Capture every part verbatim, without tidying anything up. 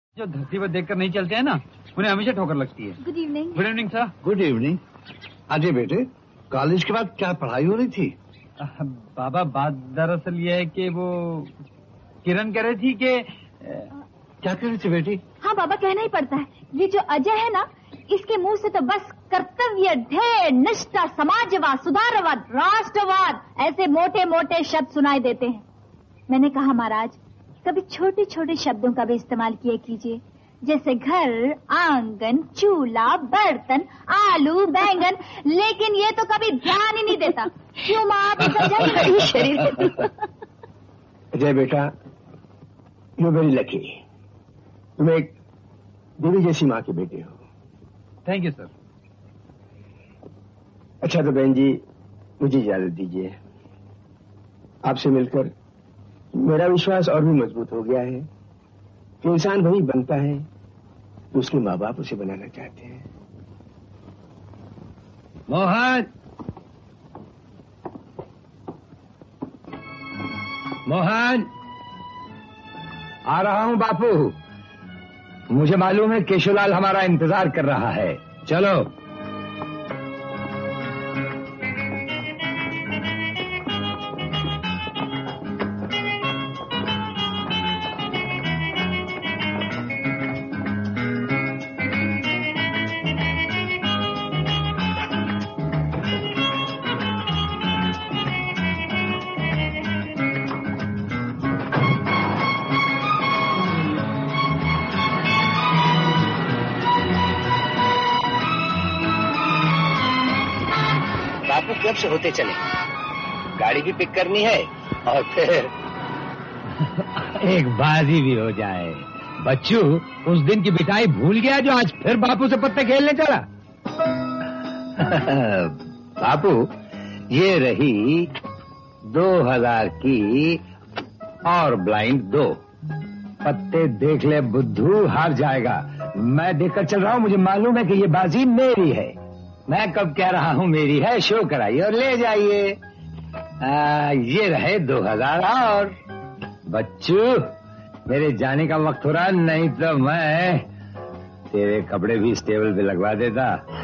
जो धरती पर देखकर नहीं चलते हैं ना, उन्हें हमेशा ठोकर लगती है। Good evening. Good evening sir. Good evening. Ajay बेटे, कॉलेज के बाद क्या पढ़ाई हो रही थी? बाबा, बात दरअसल ये है कि वो किरण कह रही थी कि क्या कह रही थी बेटी? हाँ बाबा, कहना ही पड़ता है। ये जो अजय है ना, इसके मुंह से तो बस कर्तव्य, ध्येय, निष्ठा, समाजवाद, सुधारवाद, राष्ट्रवाद ऐसे मोटे मोटे शब्द सुनाई देते हैं। मैंने कहा महाराज, कभी छोटे छोटे शब्दों का भी इस्तेमाल किया कीजिए, जैसे घर, आंगन, चूल्हा, बर्तन, आलू, बैंगन, लेकिन ये तो कभी ध्यान ही नहीं देता। क्यों माँ, आप समझाइए शरीर। अजय बेटा, यू वेरी लकी। तुम एक देवी जैसी माँ के बेटे हो। Thank you sir. अच्छा तो बहन जी, मुझे इजाजत दीजिए। आपसे मिलकर मेरा विश्वास और भी मजबूत हो गया है कि इंसान वही बनता है तो उसके माँ बाप उसे बनाना चाहते हैं। मोहन, मोहन, आ रहा हूं बापू। मुझे मालूम है केशवलाल हमारा इंतजार कर रहा है। चलो। कब से होते चले, गाड़ी भी पिक करनी है और फिर एक बाजी भी हो जाए। बच्चू, उस दिन की बिठाई भूल गया जो आज फिर बापू से पत्ते खेलने चला? बापू, ये रही दो हजार की और ब्लाइंड दो। पत्ते देख ले बुद्धू, हार जाएगा। मैं देखकर चल रहा हूँ, मुझे मालूम है कि ये बाजी मेरी है। मैं कब कह रहा हूँ मेरी है, शो कराइए और ले जाइए। ये रहे दो हजार और। बच्चू, मेरे जाने का वक्त हो रहा, नहीं तो मैं तेरे कपड़े भी स्टेबल पे लगवा देता।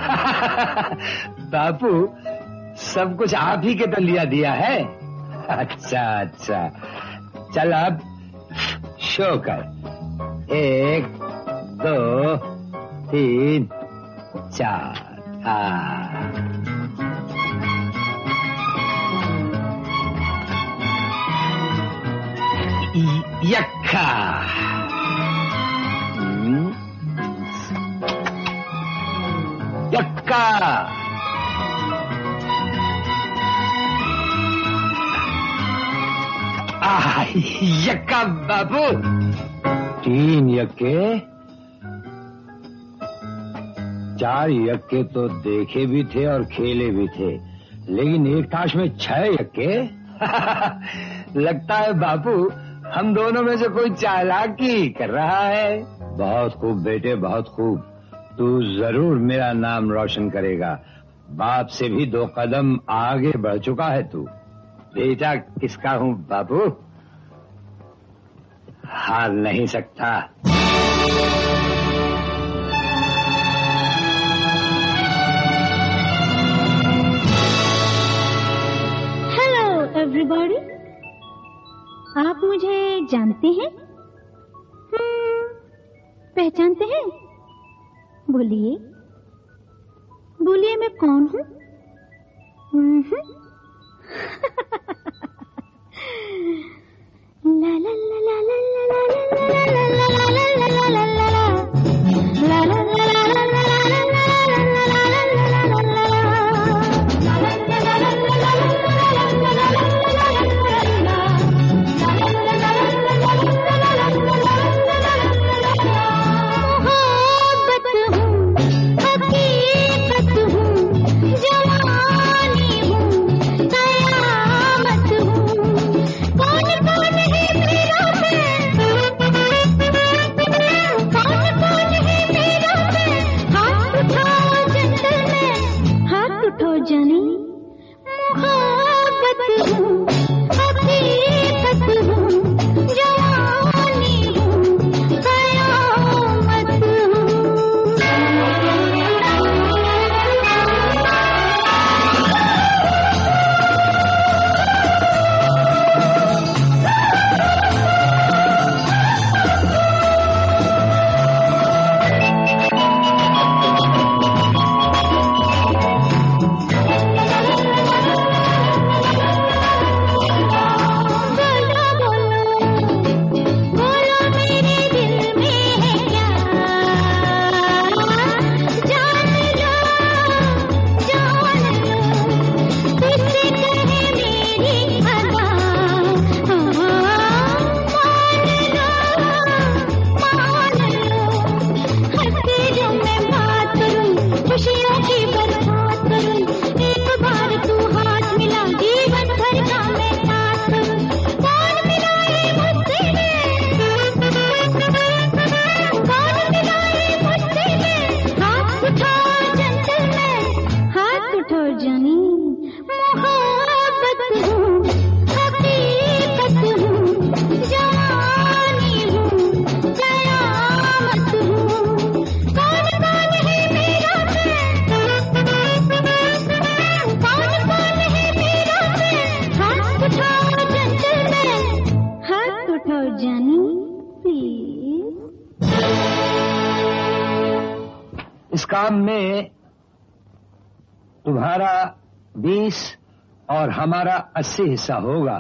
बापू, सब कुछ आप ही के तो लिया दिया है। अच्छा अच्छा, चल अब शो कर। एक, दो, तीन, चार। हाँ। यक्का। यक्का। आ, यक्का बाबू। तीन यक्के, चार यक्के तो देखे भी थे और खेले भी थे, लेकिन एक ताश में छह यक्के। लगता है बापू हम दोनों में से कोई चालाकी कर रहा है। बहुत खूब बेटे, बहुत खूब। तू जरूर मेरा नाम रोशन करेगा। बाप से भी दो कदम आगे बढ़ चुका है तू। बेटा किसका हूँ बापू, हार नहीं सकता। एवरीबॉडी, आप मुझे जानते हैं? पहचानते हैं? बोलिए बोलिए, मैं कौन हूँ? ला ला ला ला ला ला ला ला ला ला ला ला कौन कौन है मेरा इस काम में तुम्हारा बीस और हमारा अस्सी हिस्सा होगा।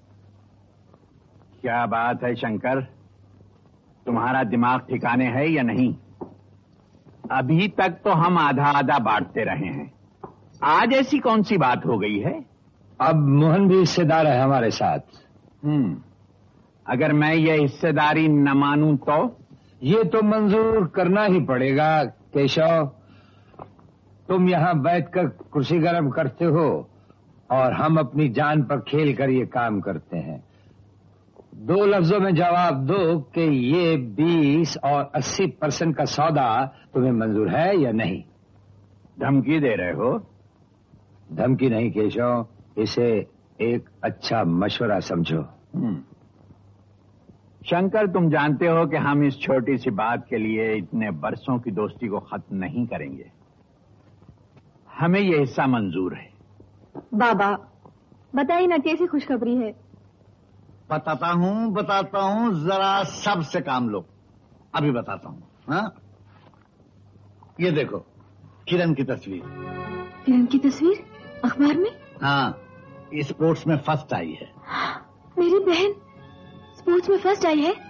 क्या बात है शंकर, तुम्हारा दिमाग ठिकाने है या नहीं? अभी तक तो हम आधा आधा बांटते रहे हैं, आज ऐसी कौन सी बात हो गई है? अब मोहन भी हिस्सेदार है हमारे साथ। हम्म, अगर मैं ये हिस्सेदारी न मानूं तो? ये तो मंजूर करना ही पड़ेगा केशव। तुम यहाँ बैठकर कुर्सी गर्म करते हो और हम अपनी जान पर खेल कर ये काम करते हैं। दो लफ्जों में जवाब दो कि ये बीस और अस्सी परसेंट का सौदा तुम्हें मंजूर है या नहीं? धमकी दे रहे हो? धमकी नहीं केशव, इसे एक अच्छा मशवरा समझो। हम्म। शंकर, तुम जानते हो कि हम इस छोटी सी बात के लिए इतने बरसों की दोस्ती को खत्म नहीं करेंगे। हमें ये हिस्सा मंजूर है। बाबा बताइए ना, कैसी खुशखबरी है? बताता हूँ बताता हूँ जरा सब से काम लो। अभी बताता हूँ। हाँ, ये देखो किरण की तस्वीर। किरण की तस्वीर अखबार में? हाँ, स्पोर्ट्स में फर्स्ट आई है। मेरी बहन स्पोर्ट्स में फर्स्ट आई है?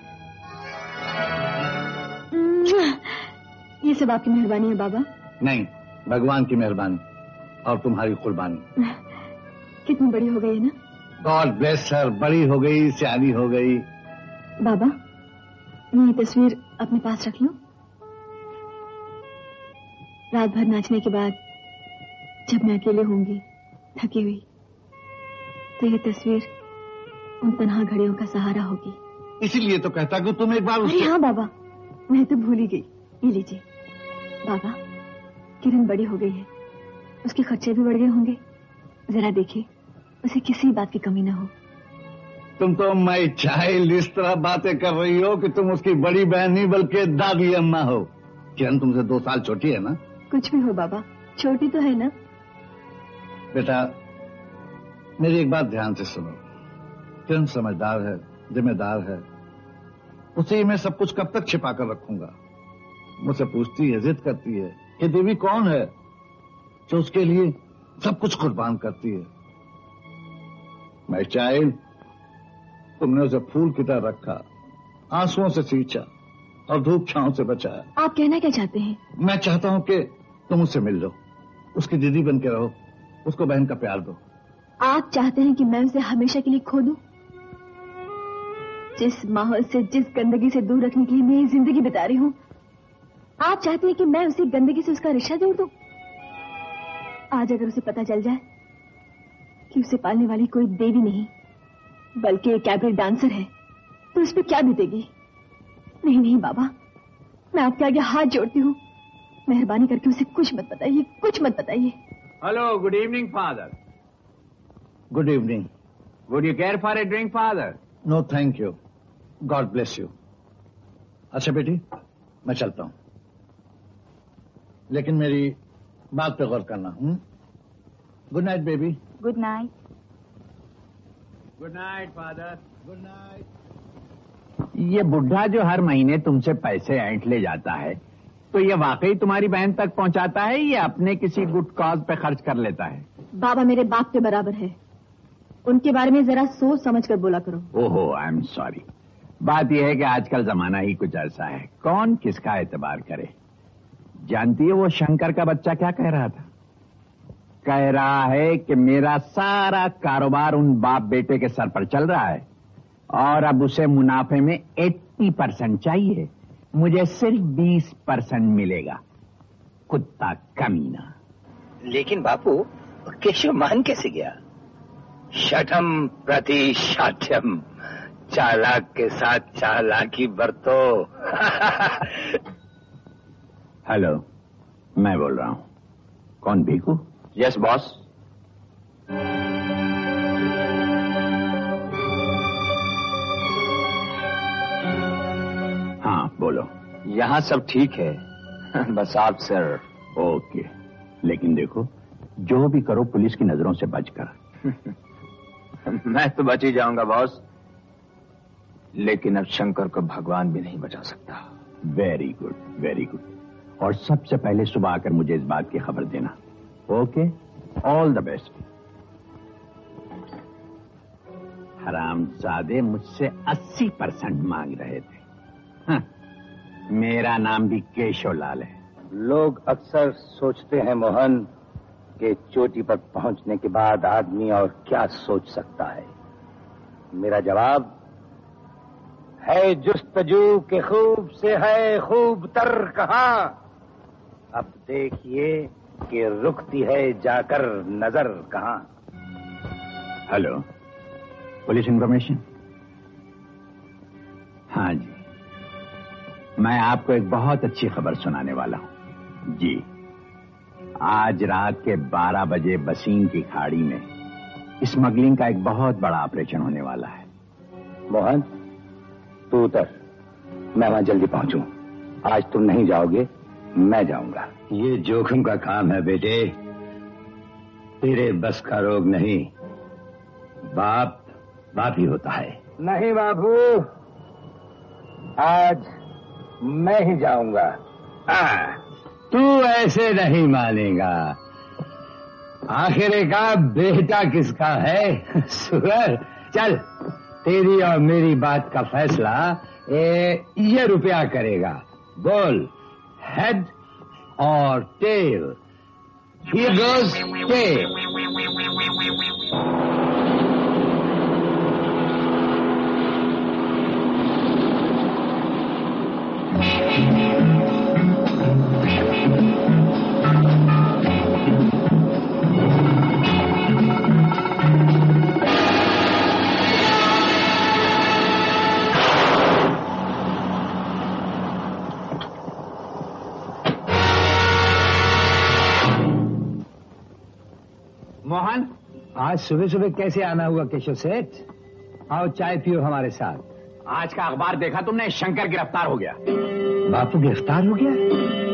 ये सब आपकी मेहरबानी है बाबा। नहीं, भगवान की मेहरबानी और तुम्हारी कुर्बानी। कितनी बड़ी हो गई है ना। गॉड ब्लेस हर, बड़ी हो गई, सियानी हो गई। बाबा मैं ये तस्वीर अपने पास रख लूं? रात भर नाचने के बाद जब मैं अकेले होंगी थकी हुई, तो ये तस्वीर उन तन्हा घड़ियों का सहारा होगी। इसीलिए तो कहता कि तुम एक बार अरे उसके... हाँ बाबा, मैं तो भूल ही गई। ये लीजिए बाबा, किरण बड़ी हो गई है, उसके खर्चे भी बढ़ गए होंगे। जरा देखिए उसे किसी बात की कमी ना हो। तुम तो माई चाइल्ड इस तरह बातें कर रही हो कि तुम उसकी बड़ी बहन नहीं बल्कि दादी अम्मा हो। किरण तुमसे दो साल छोटी है ना? कुछ भी हो बाबा, छोटी तो है ना। बेटा मेरी एक बात ध्यान से सुनो। किरण समझदार है, जिम्मेदार है। उसे मैं सब कुछ कब तक छिपा कर रखूंगा? मुझसे पूछती है, जिद करती है कि देवी कौन है जो उसके लिए सब कुछ कुर्बान करती है। मैं चाइल्ड, तुमने उसे फूल की तरह रखा, आंसुओं से सींचा और धूप छांव से बचाया। आप कहना क्या चाहते हैं? मैं चाहता हूं कि तुम उससे मिल लो, उसकी दीदी बन के रहो, उसको बहन का प्यार दो। आप चाहते हैं कि मैं उसे हमेशा के लिए खो दूं? जिस माहौल से, जिस गंदगी से दूर रखने के लिए मैं ये जिंदगी बिता रही हूं, आप चाहते हैं कि मैं उसी गंदगी से उसका रिश्ता जोड़ दूं? आज अगर उसे पता चल जाए कि उसे पालने वाली कोई देवी नहीं बल्कि एक कैबरेट डांसर है, तो उस पर क्या बीतेगी? नहीं नहीं बाबा, मैं आपके आगे हाथ जोड़ती हूँ, मेहरबानी करके उसे कुछ मत बताइए, कुछ मत बताइए। Hello, good evening father. Good evening. Would you care for a drink father? No thank you, God bless you. अच्छा बेटी, मैं चलता हूं, लेकिन मेरी बात पे गौर करना। हूं? Good night baby. Good night. Good night father. Good night. ये बुढ़ा जो हर महीने तुमसे पैसे ऐंठ ले जाता है, तो ये वाकई तुम्हारी बहन तक पहुंचाता है या अपने किसी गुड कॉज पे खर्च कर लेता है? बाबा मेरे बाप के बराबर है, उनके बारे में जरा सोच समझ कर बोला करो। ओहो, आई एम सॉरी। बात यह है कि आजकल जमाना ही कुछ ऐसा है, कौन किसका एतबार करे। जानती है वो शंकर का बच्चा क्या कह रहा था? कह रहा है कि मेरा सारा कारोबार उन बाप बेटे के सर पर चल रहा है और अब उसे मुनाफे में अस्सी परसेंट चाहिए, मुझे सिर्फ बीस परसेंट मिलेगा। कुत्ता कमीना। लेकिन बापू, केशव मान कैसे गया? शठम प्रति शाठ्यम, चालाक के साथ चालाकी बरतो। हेलो, मैं बोल रहा हूँ। कौन, भीखू? Yes boss. हाँ बोलो। यहाँ सब ठीक है, बस आप सर। ओके, लेकिन देखो जो भी करो पुलिस की नजरों से बचकर। मैं तो बच ही जाऊंगा बॉस, लेकिन अब शंकर को भगवान भी नहीं बचा सकता। Very good, very good. और सबसे पहले सुबह आकर मुझे इस बात की खबर देना। Okay, all the best. हरामजादे मुझसे अस्सी परसेंट मांग रहे थे। हाँ, मेरा नाम भी केशवलाल है। लोग अक्सर सोचते हैं मोहन कि चोटी पर पहुंचने के बाद आदमी और क्या सोच सकता है। मेरा जवाब है जुस्तजू के खूब से है खूब तर कहां। अब देखिए कि रुकती है जाकर नजर कहां। Hello, police information. हाँ जी, मैं आपको एक बहुत अच्छी खबर सुनाने वाला हूं। जी, आज रात के बारह बजे बसीन की खाड़ी में स्मगलिंग का एक बहुत बड़ा ऑपरेशन होने वाला है। मोहन, तू उतर, मैं वहां जल्दी पहुंचूं। आज तुम नहीं जाओगे, मैं जाऊंगा। ये जोखिम का काम है बेटे, तेरे बस का रोग नहीं। बाप बाप ही होता है। नहीं बाबू, आज मैं ही जाऊंगा। आ, तू ऐसे नहीं मानेगा। आखिर का बेटा किसका है? सुअर। चल, तेरी और मेरी बात का फैसला ए, ये रुपया करेगा। बोल, हेड और tail? Here goes tail. Mohan, आज सुबह सुबह कैसे आना हुआ केशव सेठ? आओ चाय पियो हमारे साथ। आज का अखबार देखा तुमने? शंकर गिरफ्तार हो गया। बापू गिरफ्तार हो गया?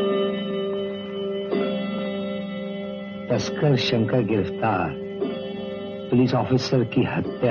तस्कर शंकर गिरफ्तार, पुलिस ऑफिसर की हत्या।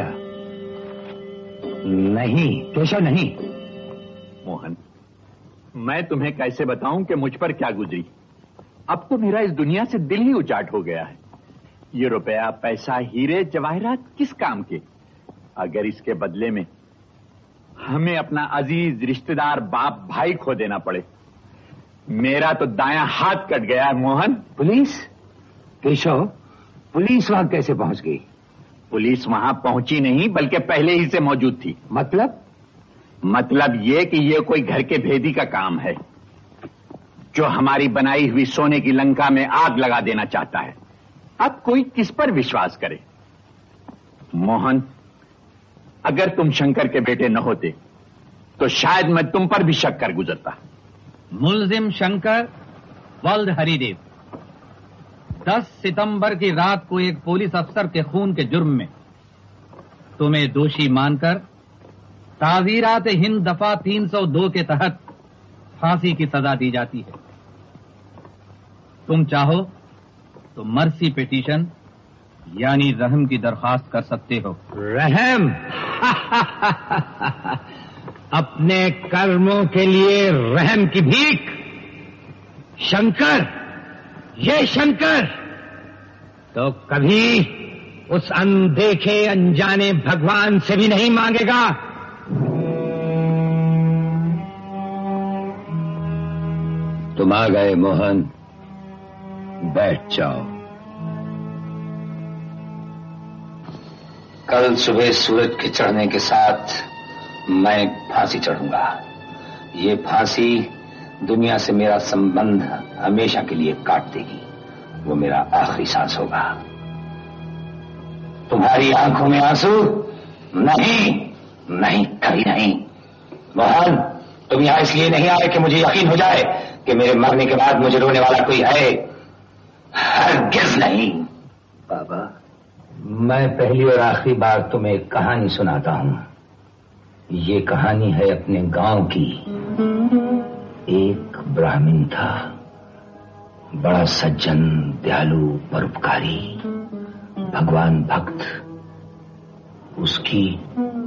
नहीं केशव, नहीं। मोहन, मैं तुम्हें कैसे बताऊं कि मुझ पर क्या गुजरी। अब तो मेरा इस दुनिया से दिल ही उचाट हो गया है। ये रुपया, पैसा, हीरे जवाहरात किस काम के, अगर इसके बदले में हमें अपना अजीज रिश्तेदार बाप भाई खो देना पड़े। मेरा तो दायां हाथ कट गया है मोहन। पुलिस? केशव, पुलिस वहां कैसे पहुंच गई? पुलिस वहां पहुंची नहीं, बल्कि पहले ही से मौजूद थी। मतलब? मतलब ये कि ये कोई घर के भेदी का काम है जो हमारी बनाई हुई सोने की लंका में आग लगा देना चाहता है। अब कोई किस पर विश्वास करे? मोहन, अगर तुम शंकर के बेटे न होते तो शायद मैं तुम पर भी शक कर गुजरता। मुलजिम शंकर वल्द हरिदेव, दस सितंबर की रात को एक पुलिस अफसर के खून के जुर्म में तुम्हें दोषी मानकर ताज़ीरात हिंद दफा तीन सौ दो के तहत फांसी की सजा दी जाती है। तुम चाहो तो मर्सी पिटीशन यानी रहम की दरखास्त कर सकते हो। रहम? अपने कर्मों के लिए रहम की भीख? शंकर, ये शंकर तो कभी उस अनदेखे अनजाने भगवान से भी नहीं मांगेगा। तुम आ गए मोहन, बैठ जाओ। कल सुबह सूरज के चढ़ने के साथ मैं फांसी चढ़ूंगा। ये फांसी दुनिया से मेरा संबंध हमेशा के लिए काट देगी। वो मेरा आखिरी सांस होगा। तुम्हारी आंखों में आंसू? नहीं, नहीं, कभी नहीं। मोहन, तुम यहां इसलिए नहीं आए कि मुझे यकीन हो जाए कि मेरे मरने के बाद मुझे रोने वाला कोई है? हरगिज़ नहीं। बाबा, मैं पहली और आखिरी बार तुम्हें एक कहानी सुनाता हूं। ये कहानी है अपने गांव की। एक ब्राह्मण था, बड़ा सज्जन, दयालु, परोपकारी, भगवान भक्त। उसकी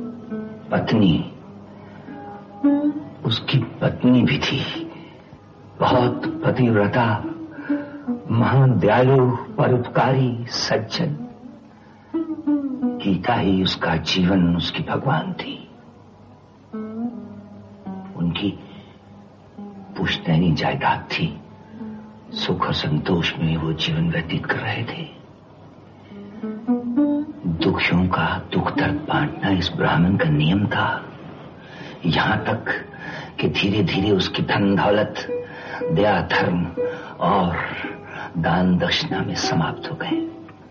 पत्नी उसकी पत्नी भी थी, बहुत पतिव्रता, महान दयालु, परोपकारी, सज्जन। गीता ही उसका जीवन, उसकी भगवान थी। उनकी पुश्तैनी जायदाद थी। सुख और संतोष में वो जीवन व्यतीत कर रहे थे। दुखियों का दुख दर्द बांटना इस ब्राह्मण का नियम था। यहां तक कि धीरे धीरे उसकी धन दौलत, दया, धर्म और दान दक्षिणा में समाप्त हो गए।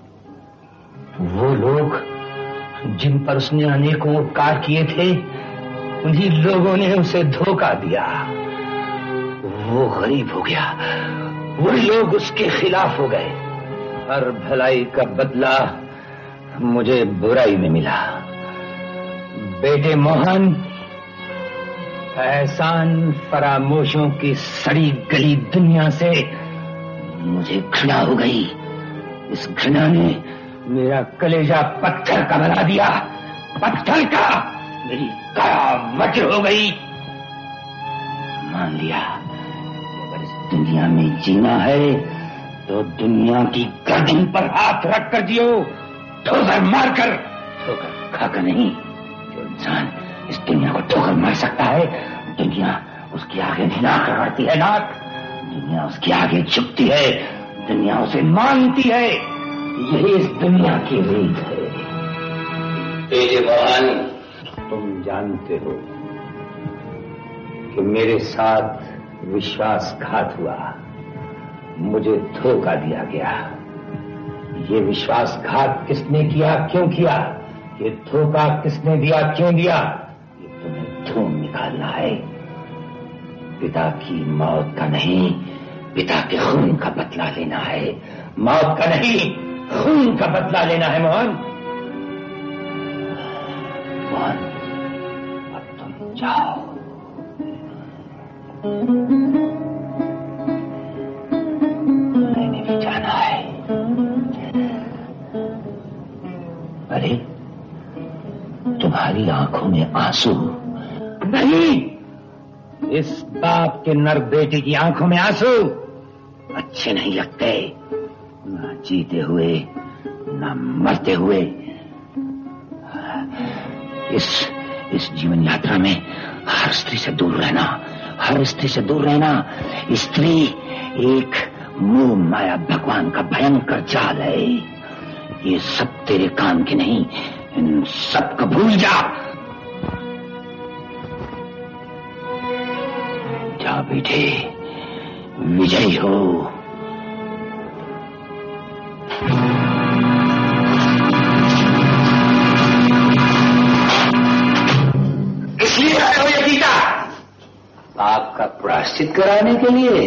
वो लोग जिन पर उसने अनेकों उपकार किए थे, उन्हीं लोगों ने उसे धोखा दिया। वो गरीब हो गया, वही लोग उसके खिलाफ हो गए। हर भलाई का बदला मुझे बुराई में मिला। बेटे मोहन, एहसान फरामोशों की सड़ी गली दुनिया से मुझे घृणा हो गई। इस घृणा ने मेरा कलेजा पत्थर का बना दिया, पत्थर का। मेरी काया वज्र हो गई। मान लिया अगर इस दुनिया में जीना है तो दुनिया की गर्दन पर हाथ रख कर जियो, ठोकर मारकर, ठोकर खाकर नहीं। जो इंसान इस दुनिया को ठोकर मार सकता है, दुनिया उसके आगे नाक रगड़ती है, नाक। दुनिया उसके आगे झुकती है, दुनिया उसे मानती है। यही इस दुनिया की रीत है। तेजे मोहन, तुम जानते हो कि मेरे साथ विश्वासघात हुआ, मुझे धोखा दिया गया। ये विश्वासघात किसने किया, क्यों किया, ये धोखा किसने दिया, क्यों दिया, ये तुम्हें ढूंढ निकालना है। पिता की मौत का नहीं, पिता के खून का बदला लेना है। मौत का नहीं, खून का बदला लेना है। मोहन, मोहन, अब तुम जाओ। मैंने भी जाना है। अरे, तुम्हारी आंखों में आंसू नहीं, इस बाप के नर बेटे की आंखों में आंसू अच्छे नहीं लगते, ना जीते हुए ना मरते हुए। इस इस जीवन यात्रा में हर स्त्री से दूर रहना, हर स्त्री से दूर रहना। स्त्री एक मोह माया भगवान का भयंकर जाल है। ये सब तेरे काम के नहीं, इन सब को भूल जा। जा बेटे, विजयी हो। इसलिए आए हो ये गीता, आपका प्रायश्चित कराने के लिए।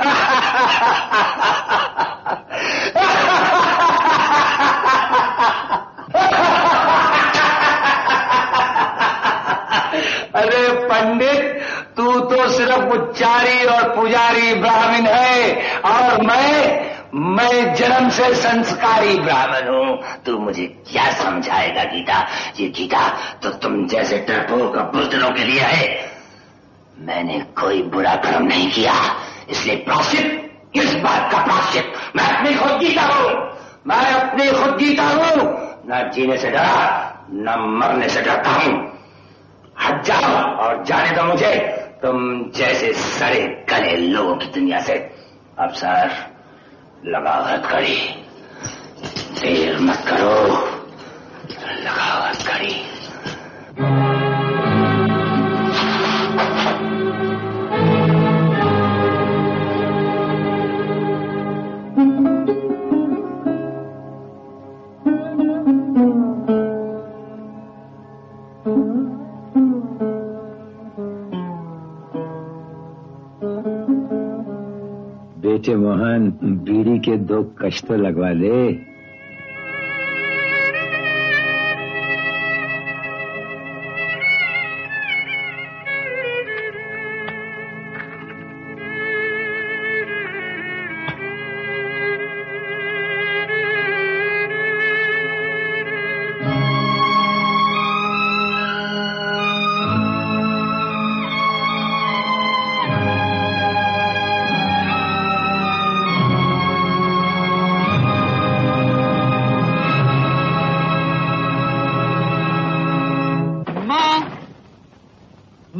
अरे पंडित, तू तो सिर्फ उच्चारी और पुजारी ब्राह्मण है, और मैं मैं जन्म से संस्कारी ब्राह्मण हूँ। तू मुझे क्या समझाएगा गीता? ये गीता तो तुम जैसे डरपोक और बुज़दिलों के लिए है। मैंने कोई बुरा कर्म नहीं किया, इसलिए प्रायश्चित, किस बात का प्रायश्चित? मैं अपनी खुद गीता हूँ, मैं अपनी खुद गीता हूँ। न जीने से डरा, न मरने से डरता हूँ। हट जाओ और जाने दो मुझे, तुम जैसे सड़े गले लोगों की दुनिया से। अफसर, लगाओ हथकड़ी, देर मत करो, लगाओ हथकड़ी। बेटे मोहन, बीड़ी के दो कश तो लगवा ले।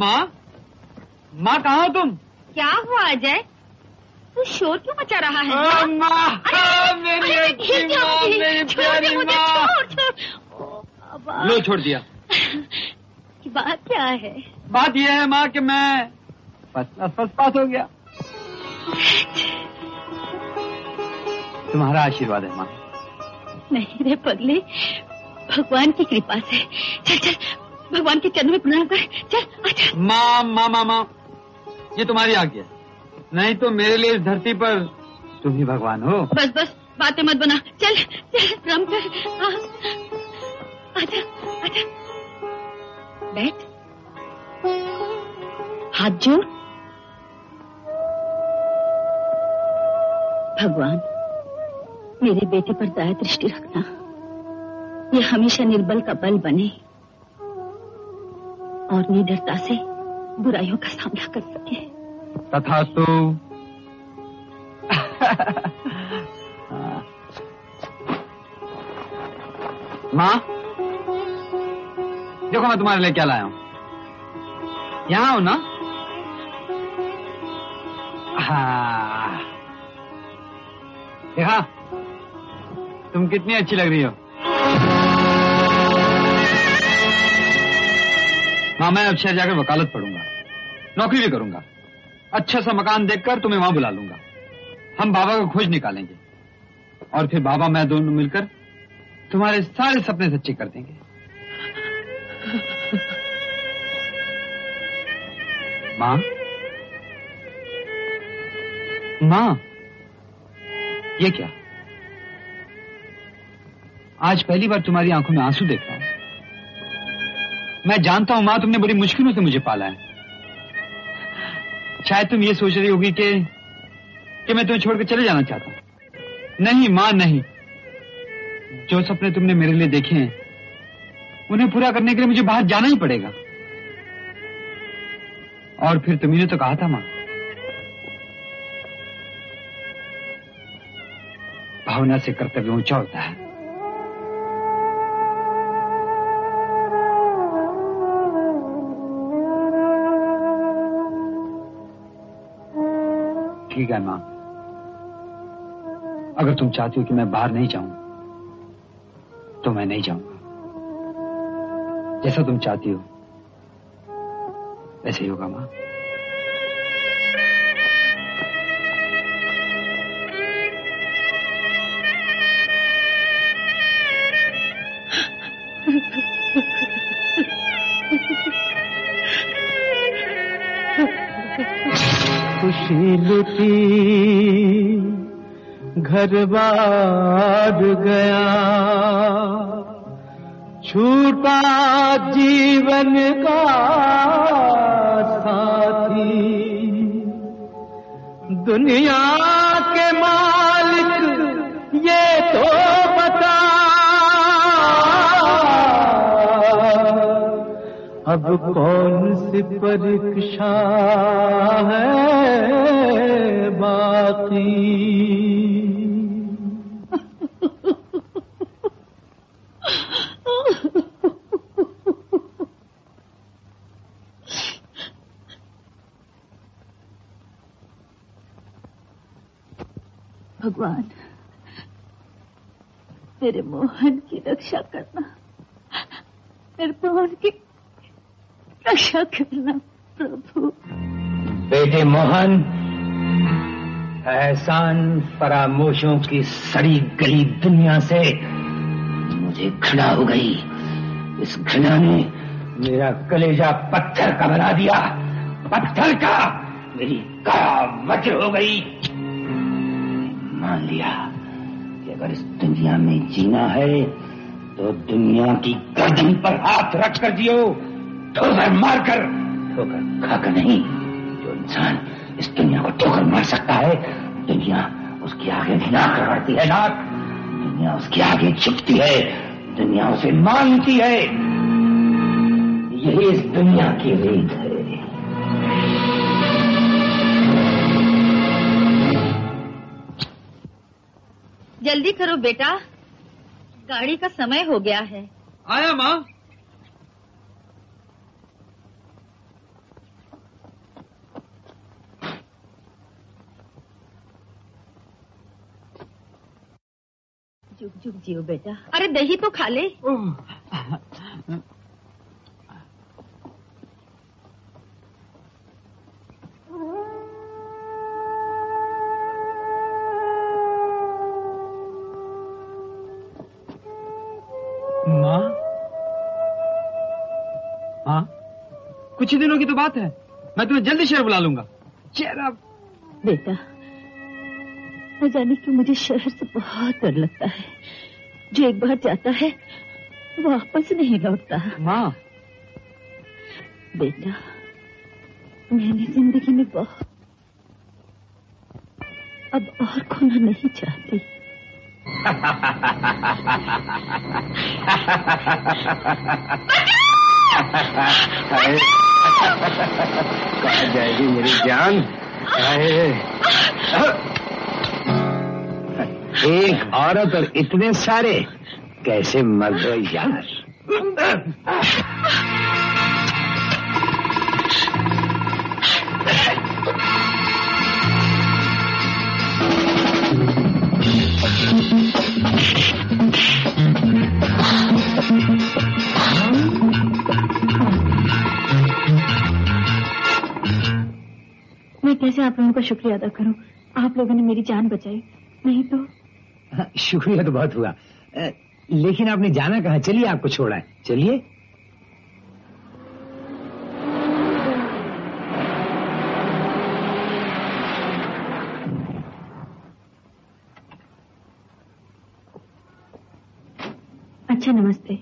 माँ, माँ कहाँ हो तुम? क्या हुआ अजय? तू शोर क्यों मचा रहा है? आ, माँ, आ, मेरी अच्छी माँ, मेरी प्यारी माँ। लो छोड़ दिया। बात क्या है? बात यह है माँ कि मैं फर्स्ट क्लास फर्स्ट पास हो गया। तुम्हारा आशीर्वाद है माँ। नहीं रे पगले, भगवान की कृपा से। चल चल, भगवान के चरणों में प्रणाम कर। चल अच्छा। माँ माँ माँ माँ, ये तुम्हारी आज्ञा है, नहीं तो मेरे लिए इस धरती पर तुम ही भगवान हो। बस बस बातें मत बना। चल चल प्रणाम कर। आजा आजा, बैठ, हाथ जोड़। भगवान, मेरे बेटे पर दया दृष्टि रखना, ये हमेशा निर्बल का बल बने और निडरता से बुराइयों का सामना कर सके। तथास्तु। माँ, देखो मैं तुम्हारे लिए क्या लाया हूँ। यहाँ हो ना? हाँ, देखा तुम कितनी अच्छी लग रही हो। माँ, मैं अब शहर जाकर वकालत पढ़ूंगा, नौकरी भी करूंगा, अच्छा सा मकान देखकर तुम्हें वहां बुला लूंगा। हम बाबा को खोज निकालेंगे और फिर बाबा मैं दोनों मिलकर तुम्हारे सारे सपने सच्चे कर देंगे। माँ, माँ, ये क्या? आज पहली बार तुम्हारी आंखों में आंसू देख रहा हूं। मैं जानता हूं माँ, तुमने बड़ी मुश्किलों से मुझे पाला है। शायद तुम ये सोच रही होगी कि कि मैं तुम्हें छोड़कर चले जाना चाहता हूं। नहीं माँ, नहीं। जो सपने तुमने मेरे लिए देखे हैं, उन्हें पूरा करने के लिए मुझे बाहर जाना ही पड़ेगा। और फिर तुमने तो कहा था माँ, भावना से कर्तव्य ऊंचा होता है। ठीक है माँ, अगर तुम चाहती हो कि मैं बाहर नहीं जाऊं तो मैं नहीं जाऊंगा। जैसा तुम चाहती हो वैसे ही होगा माँ। खुशी लुटी घर बार गया, छूटा जीवन का साथी। दुनिया के मालिक ये तो बता, अब कौन सी परीक्षा है बाकी। भगवान, मेरे मोहन की रक्षा करना, मेरे मोहन की रक्षा करना प्रभु। बेटे मोहन, एहसान फरामोशों की सड़ी गली दुनिया से मुझे घृणा हो गई। इस घृणा ने मेरा कलेजा पत्थर का बना दिया, पत्थर का। मेरी काया वज्र हो गई। मान लिया कि अगर इस दुनिया में जीना है तो दुनिया की गर्दन पर हाथ रख कर जियो, ठोकर मारकर, ठोकर खाकर नहीं। जो इंसान इस दुनिया को ठोकर मार सकता है, दुनिया उसके आगे नाक रगड़ती है, नाक। दुनिया उसके आगे झुकती है, दुनिया उसे मानती है। यही इस दुनिया की रीत है। जल्दी करो बेटा, गाड़ी का समय हो गया है। आया माँ। जुग जुग जियो बेटा। अरे दही तो खा ले। माँ, हाँ, कुछ ही दिनों की तो बात है, मैं तुम्हें जल्दी शहर बुला लूंगा। चेहरा बेटा, न जाने क्यों मुझे शहर से बहुत डर लगता है। जो एक बार जाता है वापस नहीं लौटता। माँ, बेटा, मैंने जिंदगी में बहुत अब और खोना नहीं चाहती। कहाँ जाएगी मेरी जान? एक औरत और इतने सारे, कैसे मर्द हो यार। मैं कैसे आप लोगों का शुक्रिया अदा करूं? आप लोगों ने मेरी जान बचाई, नहीं तो। शुक्रिया तो बहुत हुआ, लेकिन आपने जाना कहाँ? चलिए, आपको छोड़ा है, चलिए। अच्छा, नमस्ते।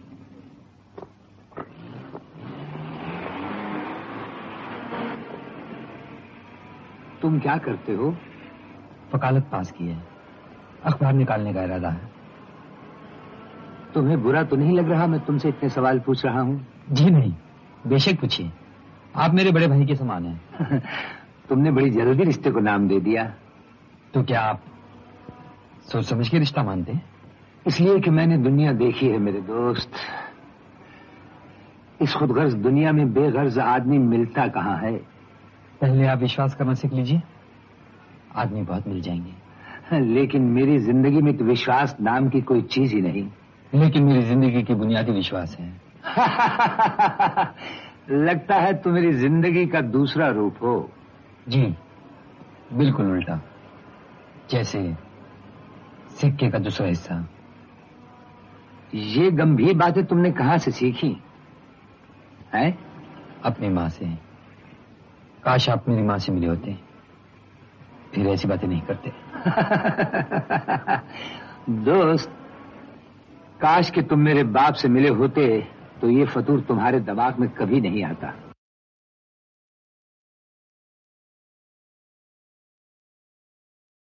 तुम क्या करते हो? वकालत पास की है, अखबार निकालने का इरादा है। तुम्हें बुरा तो नहीं लग रहा मैं तुमसे इतने सवाल पूछ रहा हूँ? जी नहीं, बेशक पूछिए, आप मेरे बड़े भाई के समान हैं। तुमने बड़ी जल्दी रिश्ते को नाम दे दिया। तो क्या आप सोच समझ के रिश्ता मानते हैं? इसलिए कि मैंने दुनिया देखी है मेरे दोस्त। इस खुदगर्ज दुनिया में बेगर्ज आदमी मिलता कहाँ है? पहले आप विश्वास करना सीख लीजिए, आदमी बहुत मिल जाएंगे। लेकिन मेरी जिंदगी में तो विश्वास नाम की कोई चीज ही नहीं। लेकिन मेरी जिंदगी की बुनियादी विश्वास है। लगता है तुम मेरी जिंदगी का दूसरा रूप हो। जी, बिल्कुल उल्टा, जैसे सिक्के का दूसरा हिस्सा। ये गंभीर बातें तुमने कहाँ से सीखी हैं? अपनी माँ से। काश आप मेरी माँ से मिले होते, फिर ऐसी बातें नहीं करते। दोस्त, काश कि तुम मेरे बाप से मिले होते तो ये फतूर तुम्हारे दिमाग में कभी नहीं आता।